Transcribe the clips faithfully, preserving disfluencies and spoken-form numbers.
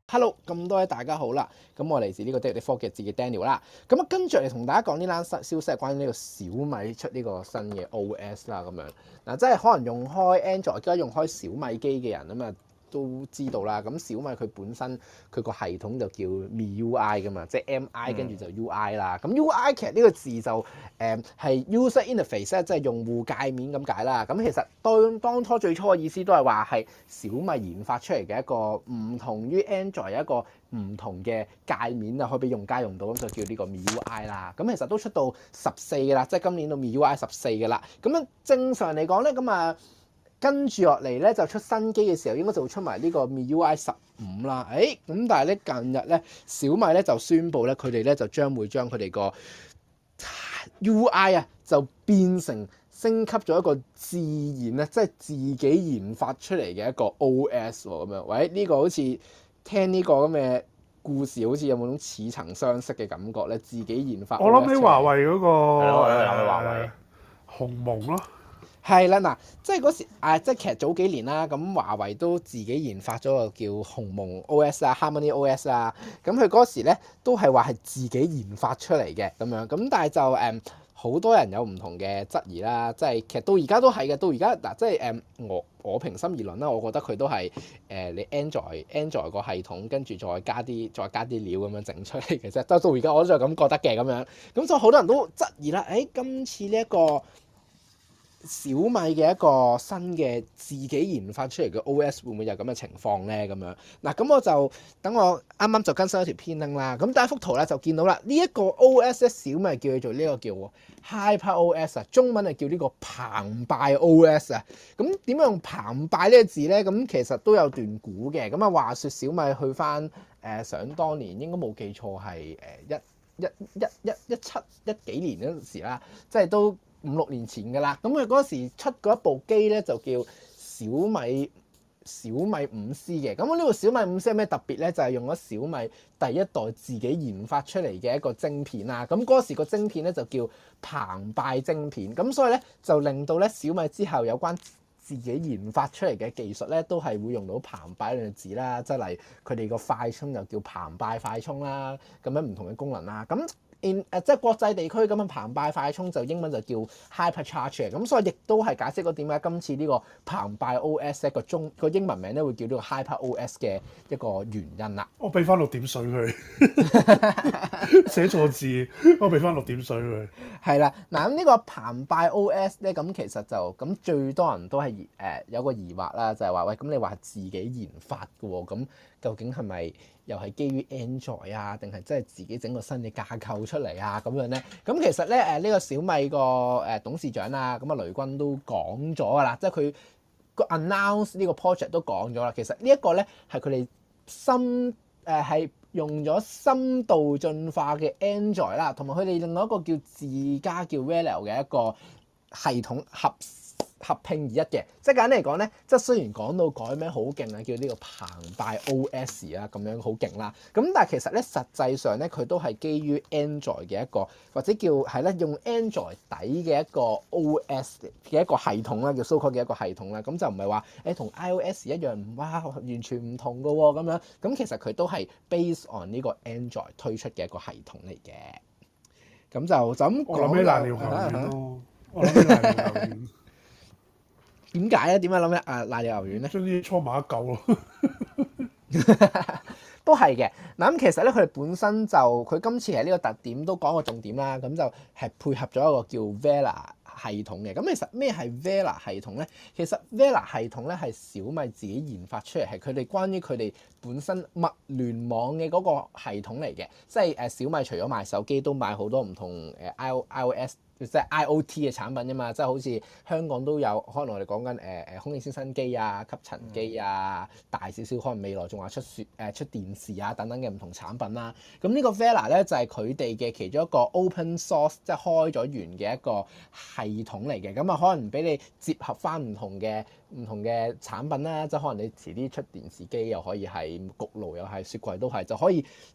Hello，咁多位大家好啦，咁我嚟自呢個 Data 科技自己 Daniel 啦，咁啊跟住嚟同大家講呢單消息係關於呢個小米出呢個新嘅 O S 啦，咁樣嗱，即係可能用開 Android 而家用開小米機嘅人咁啊都知道啦，咁小米佢本身佢個系統就叫 M I U I 噶嘛，即係 M I 跟住就 U I 啦，咁 U I 其實呢個字就誒係、呃、user interface 咧，即係用戶界面咁解啦。咁其實當當初最初嘅意思都係話係小米研發出嚟嘅一個唔同於 Android 有一個唔同嘅界面啊，可以俾用家用到，咁就叫呢個 M I U I 啦。咁其實都出到十四嘅啦，即係今年到 M I U I 十四嘅啦。咁樣正常嚟講咧，咁啊〜跟住落嚟咧，就出新機嘅時候，應該就會出埋呢個 M I U I 十五啦。誒、欸，咁但係咧近日咧，小米咧就宣布咧，佢哋咧就將會將佢哋個 U I 啊，就變成升級咗一個自然啊，即係自己研發出嚟嘅一個 O S 喎。咁樣，喂，呢、這個好似聽呢個咁嘅故事，好似有冇種似曾相識嘅感覺咧？自己研發 O S 我諗起華為嗰、那個係諗起華為鴻蒙咯。 係啦，嗱，即係嗰時啊，即係其實早幾年啦，咁華為都自己研發咗個叫鴻蒙 O S 啊、Harmony O S 啊，咁佢嗰時咧都係話係自己研發出嚟嘅咁樣，咁但係就誒好、嗯、多人有唔同嘅質疑啦，即係其實到而家都係嘅，到而家嗱，即係誒我我平心而論啦，我覺得佢都係誒、呃、你 Android Android 個系統跟住再加啲再加啲料咁樣整出嚟嘅啫，到到而家我都就咁覺得嘅咁樣，咁所以好多人都質疑啦，誒、欸、今次呢、這、一個小米嘅一個新嘅自己研發出嚟嘅 O S 會唔會有咁嘅情況咧？咁樣嗱，咁我就等我啱啱就更新一條編拎啦。咁第一幅圖咧就見到啦，呢、這、一個 O S 咧，小米叫佢做呢個叫 Hyper O S 啊，中文係叫呢個澎湃 O S 啊。咁點樣用澎湃呢個字咧？咁其實都有段古嘅。咁啊話説小米去翻誒、呃、想當年應該冇記錯係誒一一一一一七一幾年嗰陣時啦，即係都五六年前㗎啦，咁佢嗰時出嗰一部機咧就叫小米小米五 C 嘅，咁呢部小米五 C 有咩特別咧？就係、是、用咗小米第一代自己研發出嚟嘅一個晶片啦，咁嗰時個晶片咧就叫澎湃晶片，咁所以咧就令到咧小米之後有關自己研發出嚟嘅技術咧都係會用到澎湃兩個字啦，即係例如佢哋個快充又叫澎湃快充啦，咁樣唔同嘅功能啦，咁。In 誒即係國際地區咁樣澎湃快充就英文就叫 Hypercharge 嘅，咁所以亦都係解釋咗點解今次呢個澎湃 O S 一個中個英文名咧會叫呢個 Hyper O S 嘅一個原因啦。 我俾翻六點水佢，寫錯字，我俾翻六點水佢。 係啦，嗱咁呢個澎湃 O S 咧，咁其實就咁最多人都係誒、呃、有個疑惑啦，就係、是、話喂，咁你話係自己研發嘅喎，咁究竟係咪又係基於 Android 啊，定係真係自己整個新嘅架構出嚟啊？咁樣咧，咁其實咧誒呢、這個小米個誒董事長啊，咁啊雷軍都講咗㗎啦，即係佢個 announce 呢個 project 都講咗啦。其實呢一個咧係佢哋深誒係。呃用咗深度進化嘅 Android 啦，同埋佢哋另外一個叫自家叫 Velo 嘅一個系統合合併而一嘅，即係簡單嚟講咧，即係雖然講到改名好勁啊，叫呢個澎湃 O S 啊，咁樣好勁啦。咁但係其實咧，實際上咧，佢都係基於 Android 嘅一個，或者叫係咧用 Android 底嘅一個 O S 嘅一個系統啦，叫 so-called 嘅一個系統啦。咁就唔係話誒同 iOS 一樣，哇完全唔同㗎喎咁樣。咁其實佢都係 based on 呢個 Android 推出嘅一個系統嚟嘅。咁就就咁講。 我諗起瀨尿牛丸咯，我諗起瀨尿牛丸。 點解咧？點解諗起啊瀨尿牛丸咧？ 將啲搓埋一嚿咯， 都係嘅。嗱咁其實咧，佢哋本身就佢今次係呢個特點都講個重點啦。咁就係配合咗一個叫 Vela 系統嘅。咁其實咩係 Vela 系統咧？其實 Vela 系統咧係小米自己研發出嚟，係佢哋關於佢哋本身物聯網嘅嗰個系統嚟嘅。即係誒小米除咗賣手機，都賣好多唔同誒 iOS。即係 I O T 嘅產品啫嘛，即係好似香港都有，可能我哋講緊誒誒空氣清新機啊、吸塵機啊，大少少可能未來仲話出雪誒、呃、出電視啊等等嘅唔同產品啦。咁呢個 Vela 咧就係佢哋嘅其中一個 open source，即係開咗源嘅一個系統嚟嘅。咁啊可能俾你結合翻唔同嘅唔同嘅產品啦，即係可能你遲啲出電視機又可以係焗爐又係雪櫃都係，就可以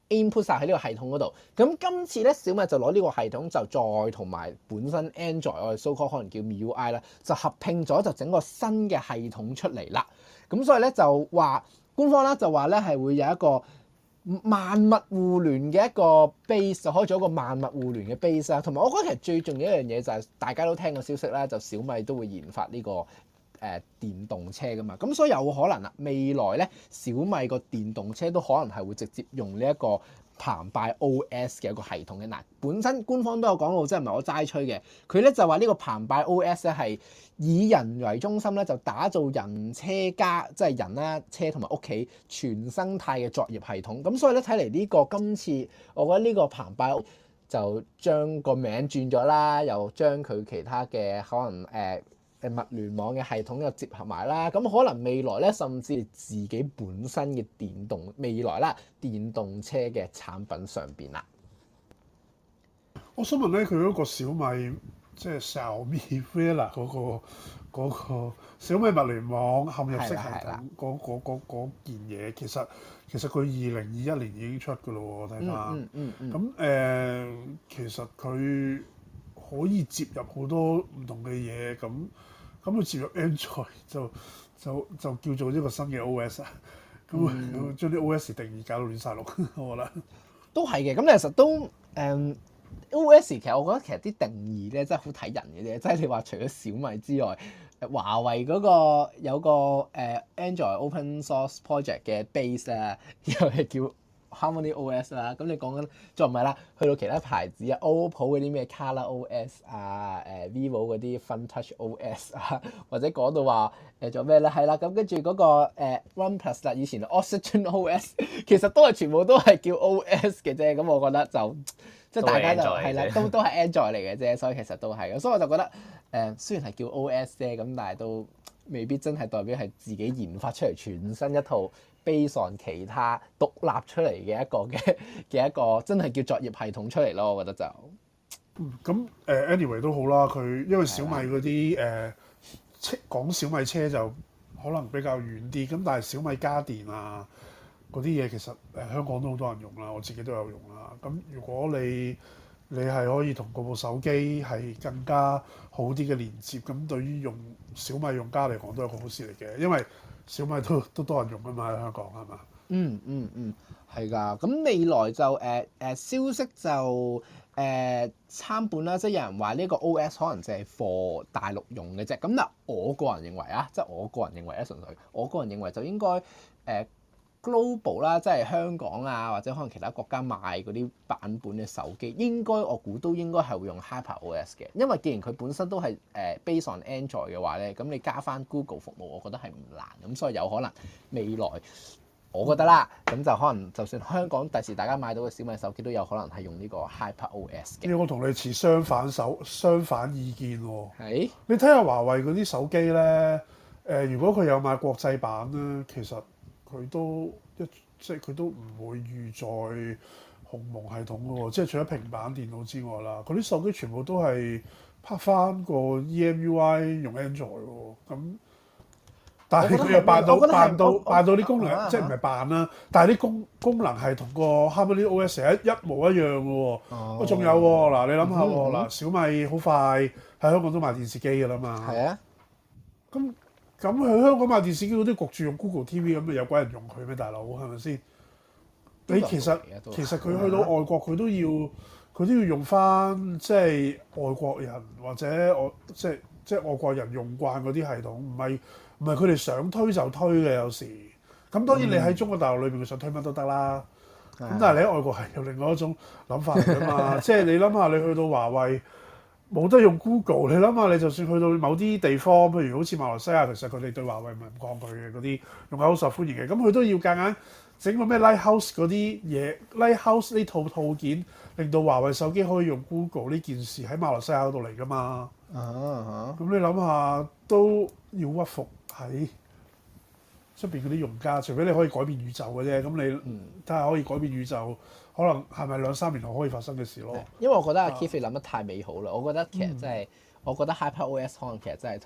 input 晒喺呢個系統嗰度。咁今次咧小米就攞呢個系統就再同埋本身 Android 我哋 so call 可能叫 M I U I 啦，就合併咗就整個新嘅系統出嚟啦。咁所以咧就話官方啦就話咧係會有一個萬物互聯嘅一個 base， 就可以做一個萬物互聯嘅 base 啦。同埋我覺得其實最重要一樣嘢就係大家都聽過消息啦，就小米都會研發呢、這個誒、呃、電動車噶嘛。咁所以有可能啦，未來咧小米個電動車都可能係會直接用呢一個澎湃 O S 嘅一個系統嘅。嗱，本身官方都有講到，即係唔係我齋吹嘅。佢咧就話呢個澎湃 O S 咧係以人為中心咧，就打造人車家，即係人啦、車同埋屋企全生態嘅作業系統。咁所以咧睇嚟呢個今次，我覺得呢個澎湃就將個名轉咗啦，又將佢其他嘅可能誒誒、呃、物聯網嘅系統又結合埋啦。咁可能未來咧，甚至自己本身嘅電動未來啦，電動車嘅產品上邊啦。 我想問咧，佢嗰個小米即係 Xiaomi Vela 嗰個嗰個小米物聯網嵌入式系統嗰嗰嗰嗰件嘢，其實其實佢二零二一年已經出㗎咯喎，我睇翻。 嗯嗯嗯。 咁誒、呃，其實佢可以接入好多唔同嘅嘢，咁咁佢接入 Android 就就就叫做一個新嘅 O S 啊。咁啊，將啲 O S 定義搞到亂晒龍，我覺得。 都係嘅，咁其實都誒。嗯O S 其實我覺得其實啲定義咧真係好睇人嘅啫，即係你話除咗小米之外，華為嗰個有個誒 Android Open Source Project 嘅 base 咧，又係叫 Harmony O S 啦。咁你講緊再唔係啦，去到其他牌子啊 ，OPPO 嗰啲咩 Color O S 啊，誒 Vivo 嗰啲 FunTouch O S 啊，或者講到話誒做咩咧？係啦，咁跟住嗰個誒 OnePlus 啦，以前 Oxygen O S， 其實都係全部都係叫 O S 嘅啫。咁我覺得就〜即係大家就係啦，都都係 Android 嚟嘅啫，所以其實都係嘅。所以我就覺得誒、呃，雖然係叫 O S 啫，咁但係都未必真係代表係自己研發出嚟全新一套 base on 其他獨立出嚟嘅一個嘅嘅一個真係叫作業系統出嚟咯。我覺得就嗯咁誒，anyway 都好啦。佢因為小米嗰啲誒車講小米車就可能比較遠啲，咁但係小米家電啊。嗰啲嘢其實誒、呃、香港都好多人用啦，我自己都有用啦。咁如果你你係可以同嗰部手機係更加好啲嘅連接，咁對於用小米用家嚟講都係個好事嚟嘅，因為小米都都多人用啊嘛喺香港係嘛？ 嗯嗯嗯係㗎。咁未來就誒誒、呃呃、消息就誒、呃、參半啦，即係有人話呢個 O S 可能淨係 for 大陸用嘅啫。咁嗱，我個人認為啊，即係我個人認為咧，純粹我個人認為就應該誒。呃 Global 啦，即係香港啊，或者可能其他國家賣嗰啲版本嘅手機，應該我估都應該係會用 HyperOS 嘅，因為既然佢本身都係誒 base on Android 嘅話咧，咁你加翻 Google 服務，我覺得係唔難，咁所以有可能未來我覺得啦，咁就可能就算香港第時大家買到嘅小米手機都有可能係用呢個 HyperOS 嘅。 我同你持相反手相反意見喎、哦。 係是。 你睇下華為嗰啲手機咧，誒、呃、如果佢有買國際版咧，其實佢都一即係佢都唔會預載鴻蒙系統嘅喎，即係除咗平板電腦之外啦，嗰啲手機全部都係拍翻個 E M U I 用 Android 喎，咁但係佢又扮到扮到扮到啲功能，啊、即係唔係扮啦，但係啲功功能係同個 Harmony O S 係一一模一樣嘅喎。哦，仲有喎，嗱你諗下喎，嗱、嗯、小米好快喺香港都賣電視機㗎啦嘛。係啊，咁。咁喺香港買電視機嗰啲焗住用 Google T V 咁，咪有鬼人用佢咩？大佬係咪先？你其實其實佢去到外國，佢都要佢都要用翻即係外國人或者我即係即係外國人用慣嗰啲系統，唔係唔係佢哋想推就推嘅有時。咁當然你喺中國大陸裏邊，佢想推乜都得啦。咁、嗯、但係你喺外國係有另外一種諗法嚟㗎嘛？即係你諗下，你去到華為。冇得用 Google，你諗下，你就算去到某啲地方，譬如好似馬來西亞，其實佢哋對華為唔係唔抗拒嘅嗰啲，用係好受歡迎嘅。咁佢都要夾硬整個咩 Lighthouse 嗰啲嘢 ，Lighthouse 呢套套件，令到華為手機可以用 Google 呢件事喺馬來西亞嗰度嚟㗎嘛。咁、uh huh. 你諗下，都要屈服喺出邊嗰啲用家，除非你可以改變宇宙嘅啫。咁你睇下可以改變宇宙。可能係咪兩三年後可以發生嘅事咯？ 因為我覺得阿 Keith 諗得太美好啦。我覺得其實真係，嗯、我覺得 HyperOS 可能其實真係同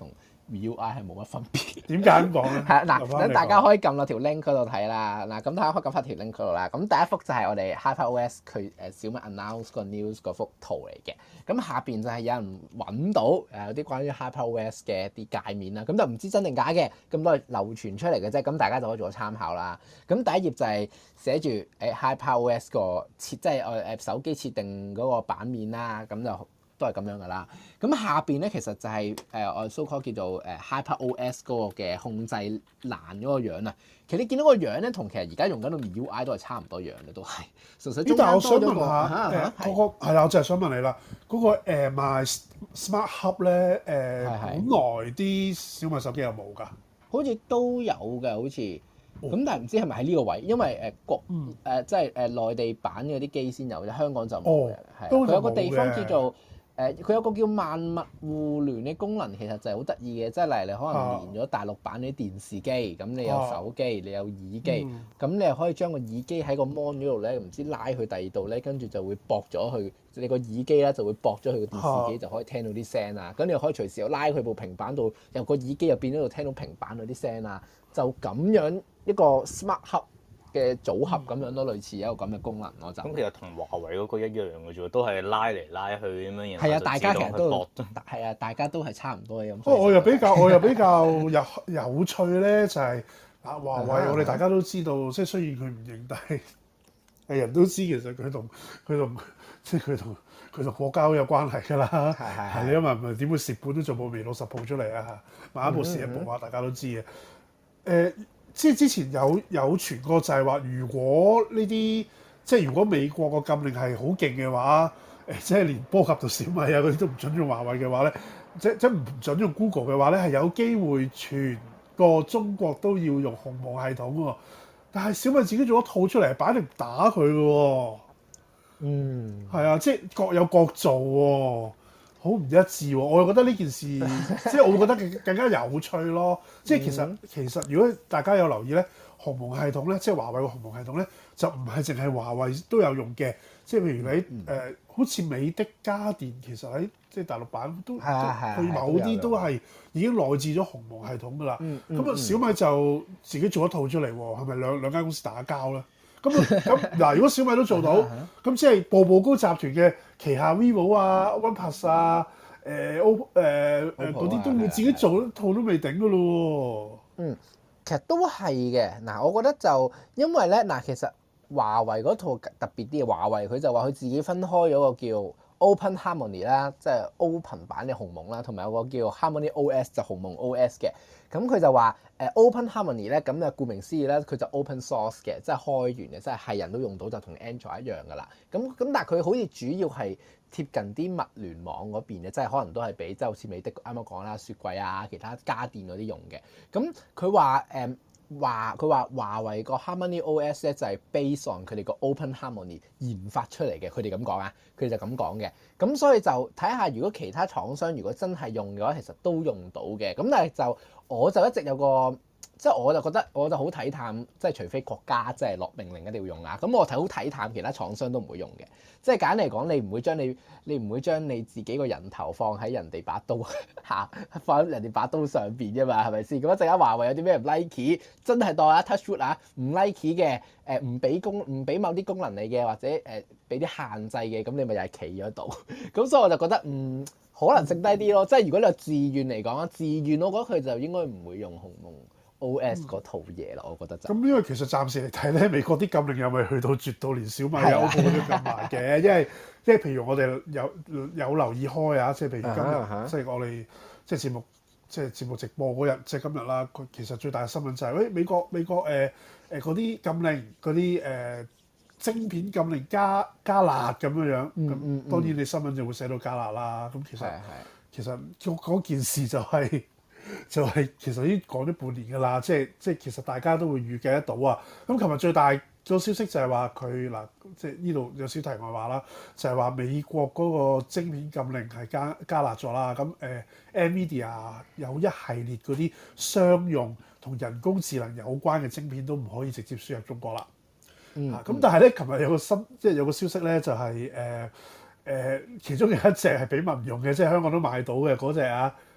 MIUI 係冇乜分別。 點解咁講咧？ 係啊，嗱， 留返你等大家講可以撳落條 link 嗰度睇啦。嗱，咁大家可以撳翻條 link 嗰度啦。咁第一幅就係我哋 HyperOS 佢誒小米 announce 個 news 嗰幅圖嚟嘅。咁下邊就係有人揾到誒有啲關於 HyperOS 嘅一啲界面啦。咁就唔知真定假嘅，咁都係流傳出嚟嘅啫。咁大家就可以做個參考啦。咁第一頁就係寫住誒 HyperOS 個設，即係我誒手機設定嗰個版面啦。咁就都係咁樣噶啦。咁下邊咧其實就係誒我 so call 叫做誒 HyperOS 嗰個嘅控制欄嗰個樣啊。其實你見到個樣咧，同其實而家用緊到 MIUI 都係差唔多樣嘅，都係純粹中間但係我想多咗個問下誒嗰個係啦，我就係想問你啦，嗰個誒 My Smart Hub 咧誒， 係係本來啲小米手機有冇㗎？ 好似都有嘅，好似咁，但係唔知係咪喺呢個位，因為誒國誒即係誒內地版嗰啲機先有啫，香港就冇嘅。係佢有個地方叫做誒，佢有個叫萬物互聯嘅功能，其實就係好得意嘅，即係例如你可能連咗大陸版啲電視機，咁你有手機，你有耳機，咁你又可以將個耳機喺個 mon 嗰度咧，唔知拉去第二度咧，跟住就會駁咗去你個耳機咧，就會駁咗去個電視機，就可以聽到啲聲啊。咁你又可以隨時又拉佢部平板度，由個耳機入邊嗰度聽到平板嗰啲聲啊。就咁樣一個 smart hub 嘅組合咁樣咯，類似一個咁嘅功能咯。就咁其實同華為嗰個一樣嘅啫喎，都係拉嚟拉去咁樣，然後係啊，大家其實都係係啊，大家都係差唔多嘅咁。 不過我又比較我又比較有有趣咧，就係啊華為，我哋大家都知道，即係雖然佢唔認，但係係人都知其實佢同佢同即係佢同佢同國家好有關係㗎啦。 係係係你因為唔係點會蝕本都做部微六十 Pro 出嚟啊？買一部蝕一部啊，大家都知嘅。誒、呃，即係之前有有傳過就係話，如果呢啲即係如果美國個禁令係好勁嘅話，誒、呃、即係連波及到小米啊嗰啲都唔準用華為嘅話咧，即即唔準用 Google 嘅話咧，係有機會全個中國都要用鴻蒙系統喎。但係小米自己做一套出嚟，擺明打佢嘅喎。 嗯， 係啊，即係各有各做喎。好唔一致喎，我又覺得呢件事，即係我會覺得更更加有趣咯。即係其實其實如果大家有留意咧，鴻蒙系統咧，即係華為個鴻蒙系統咧，就唔係淨係華為都有用嘅。即係譬如你誒、呃，好似美的家電，其實喺即係大陸版都，佢某啲都係已經內置咗鴻蒙系統㗎啦。咁啊、嗯，嗯嗯、小米就自己做一套出嚟喎，係咪兩兩間公司打交咧？咁咁嗱，如果小米都做到，咁即係步步高集團嘅旗下 vivo 啊、OnePlus 啊、誒 O 誒誒嗰啲都會自己做一套都未頂噶咯喎。 嗯，其實都係嘅。嗱，我覺得就因為咧，嗱，其實華為嗰套特別啲嘅，華為佢就話佢自己分開咗個叫 Open Harmony 啦，即係 open 版嘅鴻蒙啦，同埋有個叫 Harmony O S 就鴻蒙 O S 嘅。咁佢就話誒 Open Harmony 咧，咁就顧名思義咧，佢就 open source 嘅，即係開源嘅，即係係人都用到，就同 Android 一樣噶啦。咁咁但係佢好似主要係貼近啲物聯網嗰邊嘅，即係可能都係俾即係好似美的啱啱講啦，雪櫃啊、其他家電嗰啲用嘅。咁佢話誒話佢話華為個 Harmony O S 咧就係 based on 佢哋個 Open Harmony 研發出嚟嘅，佢哋咁講啊，佢哋就咁講嘅。咁所以就睇下如果其他廠商如果真係用嘅話，其實都用到嘅。咁但係就我就一直有個，即係我就覺得我就好睇淡，即係除非國家即係落命令一定要用啊。咁我睇好睇淡，其他廠商都唔會用嘅。即係簡單嚟講，你唔會將你你唔會將你自己個人頭放喺人哋把刀下，放喺人哋把刀上邊啫嘛，係咪先？咁一陣間華為有啲咩唔 like，真係當啊 touch wood 啊，唔 like 嘅誒唔俾功唔俾某啲功能你嘅，或者誒俾啲限制嘅，咁你咪又係企咗度。咁所以我就覺得嗯。可能剩低啲咯，即係如果你話自願嚟講啊，自願我覺得佢就應該唔會用鴻蒙 O S 嗰套嘢啦，我覺得就。咁因為其實暫時嚟睇咧，美國啲禁令又未去到絕到連小米有 O P P 都禁埋嘅，因為因為譬如我哋有有留意開啊，即係譬如今日、uh huh. 即係我哋即係節目即係節目直播嗰日，即係今日啦。佢其實最大嘅新聞就係、是，喂美國美國誒誒嗰啲禁令嗰啲誒。晶片禁令加加辣咁樣樣，咁、嗯嗯、當然你新聞就會寫到加辣啦。咁其實的其實嗰件事就係、是、就係、是、其實已經講咗半年㗎啦。即係即係其實大家都會預計得到啊。咁琴日最大個消息就係話佢嗱，即係呢度有少題外話啦，就係、是、話美國嗰個晶片禁令係加加辣咗啦。咁誒、呃、Nvidia 有一系列嗰啲商用同人工智能有關嘅晶片都唔可以直接輸入中國啦。嗯，咁、嗯、但係咧，琴日有個新，即係有個消息咧，就係誒誒，其中有一隻係俾民用嘅，即係香港都買到嘅嗰隻啊，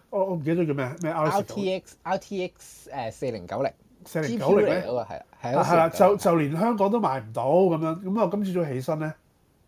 我我唔記得咗叫咩咩 R T X R T X 誒四零九零四零九零咧， 嗰個係係係啦，就就連香港都買唔到咁樣，咁啊今朝早起身咧，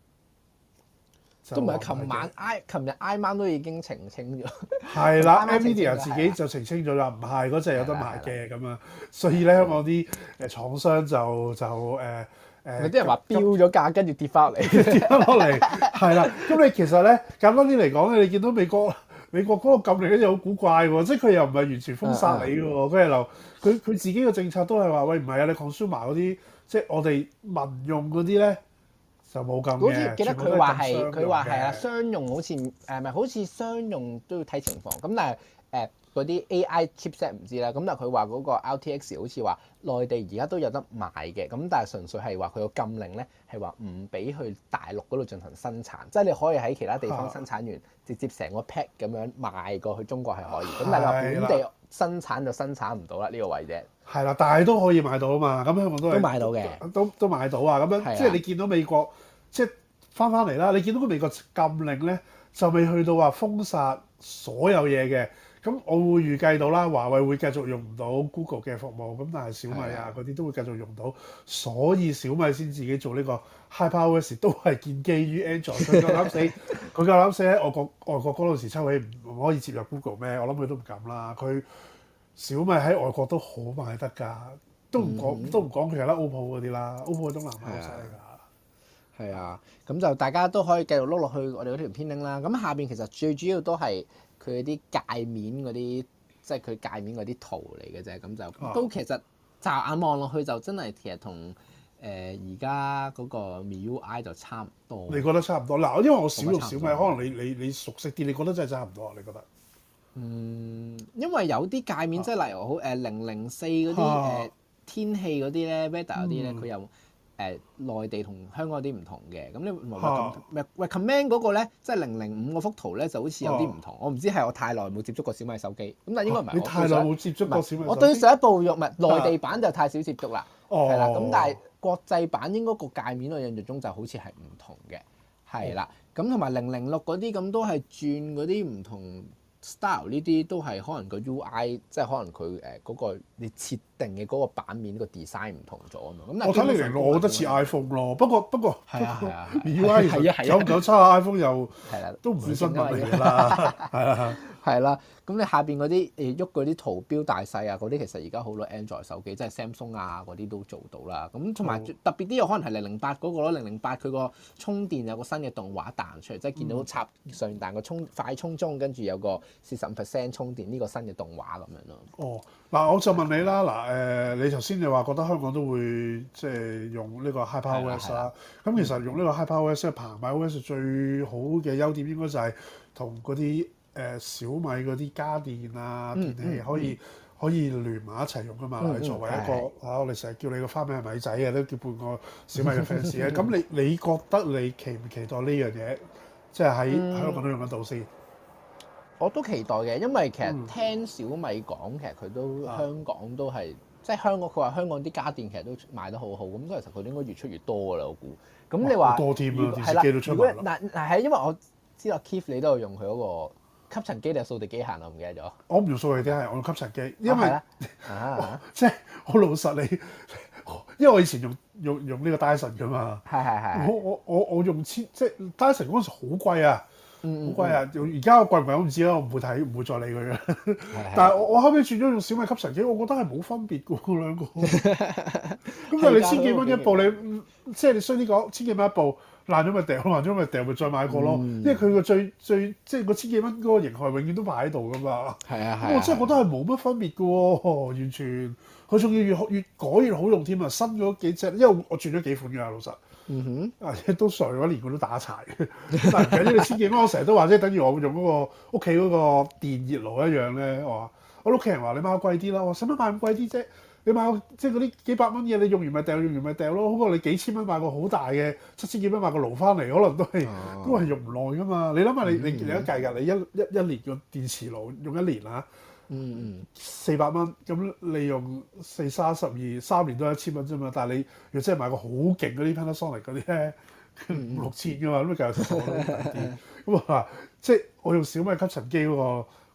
都唔係，琴晚 I 琴日 I 晚都已經澄清咗。 係啦，Nvidia 自己就澄清咗啦，唔係嗰隻有得買嘅咁樣，所以咧香港啲誒廠商就就誒誒， 有啲人話飆咗價，跟住跌翻嚟， 跌翻落嚟，係啦。咁你其實咧簡單啲嚟講咧，你見到美國美國嗰個禁令咧就好古怪喎，即係佢又唔係完全封殺你嘅喎，佢係留佢佢自己嘅政策都係話喂唔係啊，你 consumer 嗰啲即係我哋民用嗰啲咧。就冇咁嘅。 好似記得佢話係佢話係啊，商用好似誒咪好似商用都要睇情況。咁但係誒嗰啲 A I chipset 唔知啦。咁但係佢話嗰個 R T X 好似話內地而家都有得賣嘅。咁但係純粹係話佢個禁令咧係話唔俾去大陸嗰度進行生產，即係你可以喺其他地方生產完，啊、直接成個 pack 咁樣賣過去中國係可以。咁、啊、但係話本地生產就生產唔到啦，呢、呢個位啫。 係啦，但係都可以買到啊嘛。咁香港都都買到嘅， 都都買到啊。咁樣即係你見到美國。即係翻翻嚟啦，你見到個美國禁令咧，就未去到話封殺所有嘢嘅。咁我會預計到啦，華為會繼續用唔到 Google 嘅服務，咁但係小米啊嗰啲都會繼續用到，所以小米先自己做呢個 HyperOS 都係建基於 Android。佢夠膽死，佢夠膽死喺外國外國嗰度時抽起唔可以接入 Google 咩？我諗佢都唔敢啦。佢小米喺外國都好賣得㗎，都唔講、嗯、都唔講佢有得 O P P O 嗰啲啦 ，O P P O 喺東南亞好犀利㗎。 係啊，咁就大家都可以繼續碌落去我哋嗰條片 link 啦。咁下邊其實最主要都係佢啲界面嗰啲，即係佢界面嗰啲圖嚟嘅啫。咁就、啊、都其實驟眼望落去就真係其實同誒而家嗰個 M I U I 就差唔多。你覺得差唔多？嗱，因為我少用小米，可能你你你熟悉啲，你覺得真係差唔多？你覺得？ 嗯，因為有啲界面即係、啊、例如好誒零零四嗰啲誒天氣嗰啲咧 weather 嗰啲咧，佢又。誒內地同香港有啲唔同嘅，咁你咪 recommend 嗰個咧，即係零零五嗰幅圖咧，就好似有啲唔同。我唔知係我太耐冇接觸過小米手機，咁但係應該唔係。 你太耐冇接觸過小米手機。 我對上一部用唔係內地版就太少接觸啦，係啦。咁但係國際版應該個界面我印象中就好似係唔同嘅，係啦。咁同埋零零六嗰啲咁都係轉嗰啲唔同 style 呢啲都係可能個 U I 即係可能佢誒嗰個你設定嘅嗰個版面個 design 唔同咗啊嘛。咁我睇零零六，我覺得似 iPhone 咯。不過不過係啊係啊 ，U I 其實九唔九差 iPhone 又係啦， 都唔係新聞嚟㗎啦，係啊。 係啦，咁你下邊嗰啲誒喐嗰啲圖標大細啊，嗰啲其實而家好多 Android 手機，即係 Samsung 啊嗰啲都做到啦。咁同埋特別啲有可能係零零八嗰個咯，零零八佢個充電有個新嘅動畫彈出嚟，即係見到插上彈個充快充中，跟住有個四十五 percent 充電呢個新嘅動畫咁樣咯。 哦，嗱我就問你啦，嗱誒你頭先你話覺得香港都會即係用呢個 HyperOS 啦，咁其實用呢個 HyperOS 澎湃 O S 最好嘅優點應該就係同嗰啲誒小米嗰啲家電啊電器可以、嗯嗯、可以聯埋一齊用噶嘛。嗯嗯、作為一個嚇、嗯啊，我哋成日叫你個花名係米仔嘅，都叫半個小米嘅 fans 咧。咁你你覺得你期唔期待呢樣嘢？即係喺香港都用得到先？ 我都期待嘅，因為其實聽小米講，其實佢都、嗯、香港都係即係香港。佢話香港啲家電其實都賣得好好，咁所以其實佢應該越出越多噶啦，我估。咁你話多添啊，電視機都出埋啦。 嗱嗱係因為我知道 Keith 你都有用佢嗰個吸塵機定係掃地機械，我唔記得咗。 我唔用掃地機械，我用吸塵機，因為、 哦、啊即係好老實你，因為我以前用用用呢個 Dyson 噶嘛。 係係係。 我我我我用千即係 Dyson 嗰陣時好貴啊。 嗯， 好貴啊！而家貴唔貴我唔知啦，我唔會睇，唔會再理佢嘅。但係我我後尾轉咗用小米吸塵機，我覺得係冇分別嘅喎兩個。咁但係你千幾蚊一部，你即係你衰啲講，千幾蚊一部爛咗咪掉，爛咗咪掉，咪再買過咯。嗯、因為佢個最最即係個千幾蚊嗰個型號永遠都擺喺度㗎嘛。係啊係。我真係覺得係冇乜分別嘅喎，完全。佢仲要越越改越好用添啊！新嗰幾隻，因為我轉咗幾款㗎，老實。嗯哼，啊都上嗰年我都打柴嘅，但係其實你千幾蚊，我成日都話即係等於我用嗰個屋企嗰個電熱爐一樣咧。我話我屋企人話你買貴啲啦，我使乜買咁貴啲啫？你買即係嗰啲幾百蚊嘢，你用完咪掉，用完咪掉咯。好過你幾千蚊買個好大嘅七千幾蚊買個爐翻嚟，可能都係、啊、都係用唔耐噶嘛。你諗下你你你一計㗎，你一一一年個電磁爐用一年啊，嗯嗯，四百蚊咁你用四三十二三年都係一千蚊啫嘛。但係你若真係買個好勁嗰啲 Panasonic 嗰啲咧，五六千㗎嘛，咁咪計下數咯，抵啲。咁啊，即係我用小米吸塵機嗰個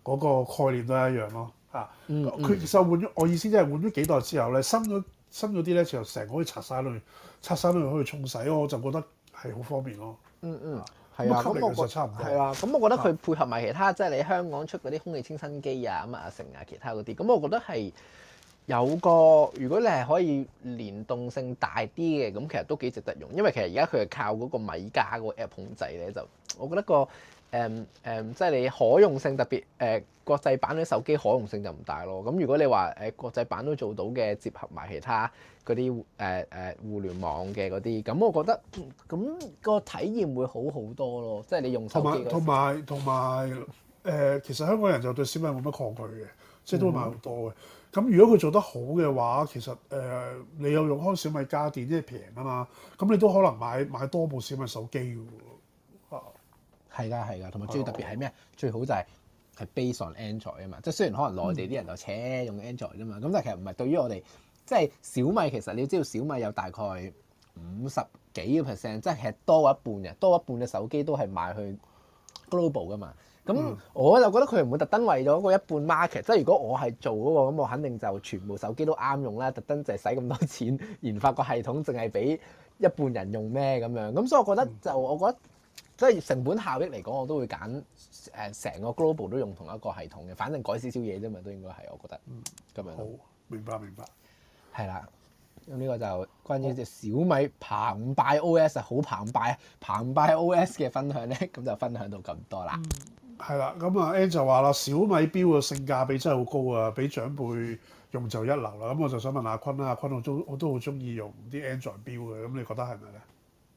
嗰個概念都係一樣咯嚇。 嗯佢、其實換咗，我意思即係換咗幾代之後咧，新嗰新嗰啲咧就成個可以拆晒落去，拆晒落去可以沖洗，我就覺得係好方便咯。 嗯嗯，係啊， 咁吸力咁我覺其實差唔多係啊，咁我覺得佢配合埋其他，即係你香港出嗰啲空氣清新機啊，咁啊成啊其他嗰啲，咁我覺得係有個，如果你係可以連動性大啲嘅，咁其實都幾值得用，因為其實而家佢係靠嗰個米家嗰個 app 控制咧，就我覺得個誒誒、嗯嗯，即係你可用性特別誒、呃、國際版啲手機可用性就唔大咯。咁如果你話誒國際版都做到嘅，結合埋其他嗰啲誒誒互聯網嘅嗰啲，咁我覺得咁、個體驗會好好多咯。即係你用手機同埋同埋同埋誒，其實香港人就對小米冇乜抗拒嘅，即係都會買好多嘅。咁、如果佢做得好嘅話，其實誒、呃、你有用開小米家電，即係平啊嘛，咁你都可能買買多部小米手機嘅喎。啊， 係㗎係㗎，同埋最特別係咩？最好就係係 base on Android 啊嘛。即係雖然可能內地啲人就扯用 Android 啫嘛，咁但係其實唔係對於我哋，即係小米其實你要知道小米有大概五十幾個 percent，即係其實多一半嘅，多一半嘅手機都係賣去 global 㗎嘛。咁我就覺得佢唔會特登為咗嗰一半 market，即係如果我係做嗰個咁，我肯定就全部手機都啱用啦。特登就係使咁多錢研發個系統，淨係俾一半人用咩咁樣？咁所以我覺得就我覺得即係成本效益嚟講，我都會揀誒成個 global 都用同一個系統嘅，反正改少少嘢啫嘛，都應該係我覺得咁樣。 好，明白明白。 係啦，咁呢個就關於隻小米澎湃 O S 好澎湃啊，澎湃 O S 嘅分享咧，咁就分享到咁多啦。 係啦，咁啊 Ann 就話啦，小米錶嘅性價比真係好高啊，俾長輩用就一流啦。咁我就想問阿坤啦，阿坤我都我都好中意用啲 Android 錶嘅，咁你覺得係咪咧？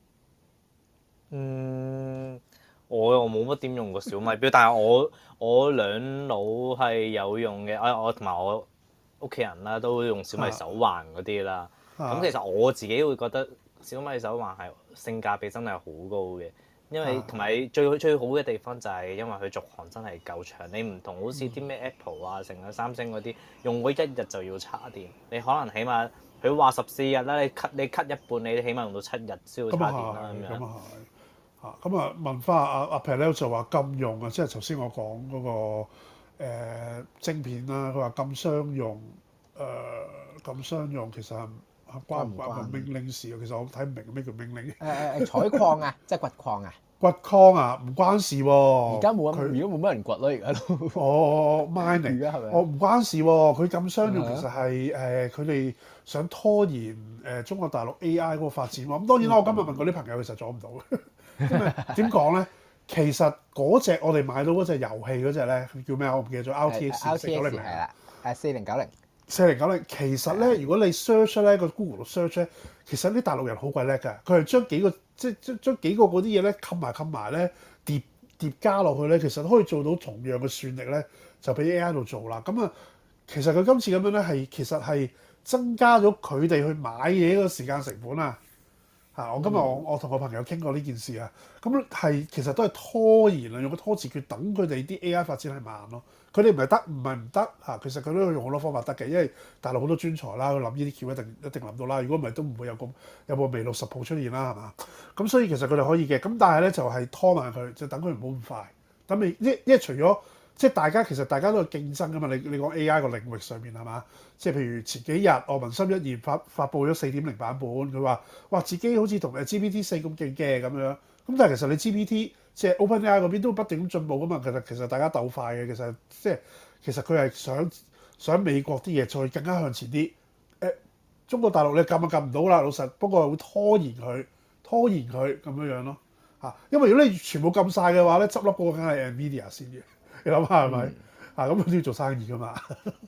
嗯，我又冇乜點用過小米錶，但係我我兩老係有用嘅，我我同埋我屋企人啦都用小米手環嗰啲啦。咁、 啊其實我自己會覺得小米手環係性價比真係好高嘅，因為同埋最最好嘅地方就係因為佢續航真係夠長，你唔同好似啲咩 Apple 啊、成日三星嗰啲用嗰一日就要叉電，你可能起碼佢話十四日啦，你 cut 你 cut 一半，你起碼用到七日先要咁叉電啊啦咁樣。 係，咁啊係。嚇咁啊問翻阿阿 Pelle 就話禁用啊，即係頭先我講嗰、個、呃、晶片啦，佢話禁商用誒、呃、禁商用其實係關唔關個命令事啊？其實我睇唔明咩叫命令。 誒誒誒採礦啊，即係掘礦啊。 掘礦啊，唔關事喎。 而家冇咁， 佢而家冇乜人掘咯，而家都。 哦 mining 而家係咪我唔關事喎。佢禁商用其實係誒佢哋想拖延誒、呃、中國大陸 A I 嗰個發展喎。咁當然啦，我今日問嗰啲朋友其實阻唔到嘅，因為點講咧？其實嗰隻我哋買到嗰隻遊戲嗰隻咧叫咩？我唔記得咗 R T X 四九零零係啦，誒四零九零。 四零九零其實咧，如果你 search 咧個 Google 度 search 咧，其實啲大陸人好鬼叻㗎，佢係將幾個即係將將幾個嗰啲嘢咧冚埋冚埋咧疊疊加落去咧，其實都可以做到同樣嘅算力咧，就俾 A I 度做啦。咁啊，其實佢今次咁樣咧係其實係增加咗佢哋去買嘢嗰個時間成本啊！嚇，我今日我我同我朋友傾過呢件事啊，咁係其實都係拖延啊，用個拖字訣等佢哋啲 A I 發展係慢咯。佢哋唔係得，唔係唔得嚇，其實佢都用好多方法得嘅，因為大陸好多專才啦，佢諗呢啲橋一定一定諗到啦。如果唔係都唔會有個有部微六十 Pro 出現啦，係嘛？咁所以其實佢哋可以嘅，咁但係咧就係、是、拖慢佢，就等佢唔好咁快。等你，因因為除咗即係大家其實大家都係競爭㗎嘛。你你講 A I 個領域上面係嘛？即係譬如前幾日我文心一言發發布咗四點零版本，佢話哇自己好似同誒 G P T 四咁勁嘅咁樣。咁但係其實你 G P T 即係 OpenAI 嗰邊都不斷咁進步㗎嘛。其實其實大家鬥快嘅，其實即係其實佢係想想美國啲嘢再更加向前啲。誒、呃，中國大陸你撳就撳唔到啦，老實。不過會拖延佢，拖延佢咁樣樣咯嚇。因為如果你全部撳晒嘅話咧，執笠嗰個梗係 Nvidia 先嘅。你諗下係咪？啊咁佢都要做生意㗎嘛。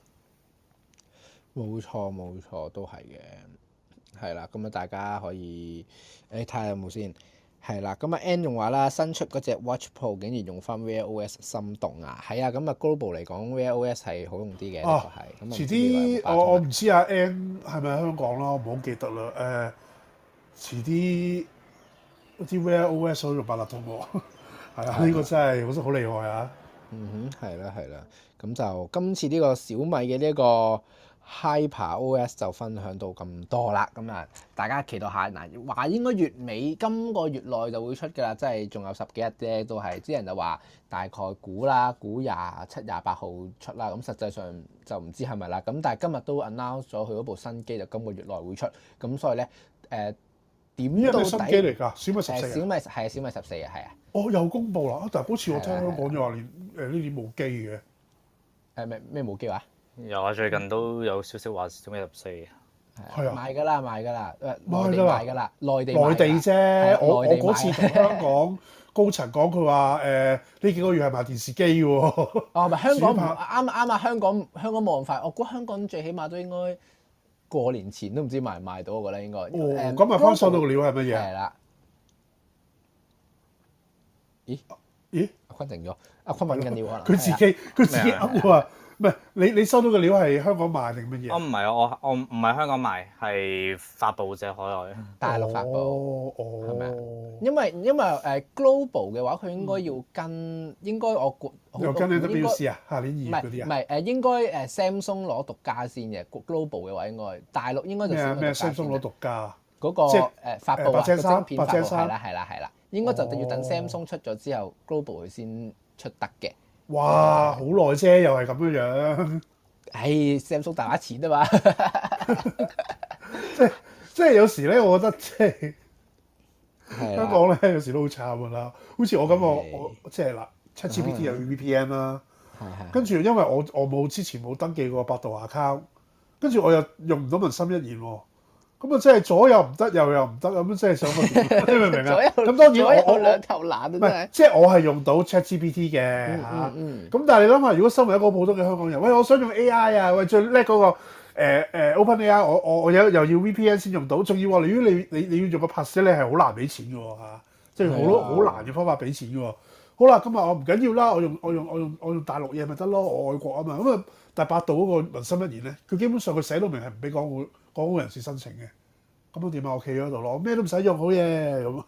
冇錯冇錯，都係嘅，係啦。咁啊，大家可以誒睇下有冇先。係啦，咁啊 N 用話啦，新出嗰隻 Watch Pro 竟然用翻 Wear O S 心動啊！係啊，咁啊 Global 嚟講 Wear O S 係好用啲嘅，呢個係。 遲啲我我唔知阿 N 係咪喺香港啦，我唔好記得啦。誒、呃，遲啲啲 Wear O S 好用八達通喎，係啊，呢個真係好好厲害啊！ 嗯哼，係啦係啦，咁就今次呢個小米嘅呢一個 HyperOS 就分享到咁多啦，咁啊大家期待下嗱，話應該月尾今個月內就會出㗎啦，即係仲有十幾日啫，都係啲人就話大概估啦，估廿七、廿八號出啦，咁實際上就唔知係咪啦，咁但係今日都 announce 咗佢嗰部新機就今個月內會出，咁所以咧誒點到底？ 新機嚟㗎，小米十四。 小米係啊，小米十四啊，係啊。 哦，又公佈啦！但係好似我聽香港就話連誒呢啲冇機嘅。 誒咩咩冇機話？ 有啊，最近都有少少話小米十四嘅。 係啊， 賣㗎啦，賣㗎啦，誒賣內地賣㗎啦，內地內地啫。我我內地嗰次同香港高層講，佢話誒呢幾個月係賣電視機嘅喎。 哦，唔係香港唔主啱啊啱啊！香港香港冇咁快，我估香港最起碼都應該過年前都唔知賣唔賣到，我覺得應該。 哦， 誒咁啊，方收到嘅料係乜嘢？ 係啦。咦咦？ 阿坤靜咗，阿坤揾緊料可能。 佢自己佢自己噏話，唔係你你收到嘅料係香港賣定乜嘢？ 我唔係啊，我我唔係香港賣，係發布啫海外。 大陸發布哦哦， 係咪啊？因為因為誒 global 嘅話，佢應該要跟應該我估又跟 N W C 啊？ 啊，下年唔係二月嗰啲啊？ 唔係誒，應該誒 Samsung 攞獨家先嘅 global 嘅話，應該大陸應該就咩啊咩先攞獨家 Samsung 攞先獨家嗰個即係誒發布啊，個八隻衫晶片發布八隻衫係啦係啦係啦，應該就要等哦 Samsung 出咗之後，global 佢先出得嘅。 哇，好耐啫，又係咁樣樣。 唉，Samsung 大把錢啊嘛， 即係即係有時咧，我覺得即係係啦香港咧，有時都好慘㗎啦。好似我咁，我係我即係嗱，ChatGPT 有 V P N 啦， 係係跟住因為我我冇之前冇登記過百度 account，跟住我又用唔到文心一言喎。咁啊，即係左又唔得，右又唔得，咁即係想個點？你明唔明啊？ 左右咁當然我我左右兩頭懶啊， 唔真係。 係即係我係用到 ChatGPT 嘅嗯嚇。 嗯嗯咁但係你諗下，如果身為一個普通嘅香港人，喂，我想用 A I 啊，喂，最叻嗰個誒誒 OpenAI，我我我有又要 V P N 先用到，仲要話如果你你你要用個 pass 咧，係好難俾錢嘅喎嚇，即係好多好難嘅方法俾錢嘅喎。好啦，今日我唔緊要啦，我用我用我用我用大陸嘢咪得咯，我愛國啊嘛。咁啊，但係百度嗰個文心一言咧，佢基本上佢寫到明係唔俾港澳港澳人士申請嘅。咁樣點啊？我企咗喺度咯，我咩都唔使用，好嘢咁。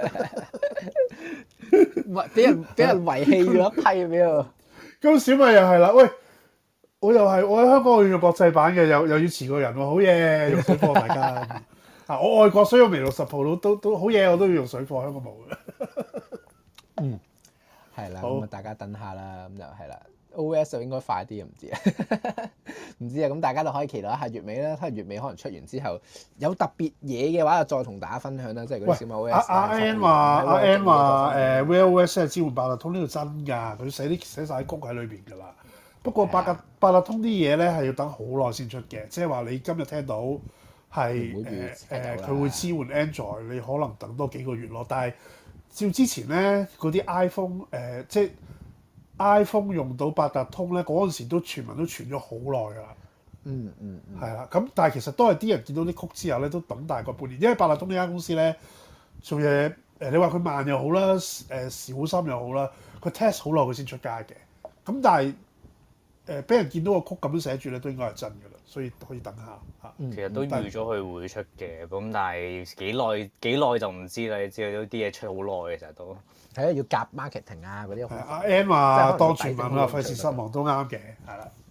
唔係俾人俾人遺棄咗一批俾我。 咁小米又係啦，喂，我又係我喺香港我要用國際版嘅，又又要遲過人喎，好嘢，用水貨大家。啊，我外國所以我微六十 Pro 都都都好嘢，我都要用水貨，香港冇嘅。 嗯，係啦， 好咁啊大家等下啦，咁就係啦。O S 就應該快啲，唔知啊，唔知啊，咁大家就可以期待一下月尾啦。睇下月尾可能出完之後有特別嘢嘅話，就再同大家分享啦。即係嗰啲小米 O S 阿阿 N 話阿 N 話誒 Wear O S 係支援八達通，呢度真㗎，佢寫啲寫曬谷喺裏邊㗎啦。不過八達八達通啲嘢咧係要等好耐先出嘅，即係話你今日聽到係誒誒佢會支援 Android，你可能等多幾個月咯。但係照之前咧嗰啲 iPhone 誒、呃、即係 iPhone 用到八達通咧，嗰陣時都傳聞都傳咗好耐㗎啦。 嗯嗯嗯， 係啦，咁但係其實都係啲人見到啲曲之後咧，都等大概半年，因為八達通呢間公司咧做嘢誒，你話佢慢又好啦，誒、呃、小心又好啦，佢 test 好耐佢先出街嘅。咁但係誒俾人見到個曲咁樣寫住咧，都應該係真㗎啦，所以可以等下嚇。 其實都預咗佢會出嘅，咁但係幾耐幾耐就唔知啦。你知道啲嘢出好耐嘅成日都。 係啊，要夾 marketing 啊嗰啲。 阿 N 話當傳聞啦，費事失望都啱嘅，係啦。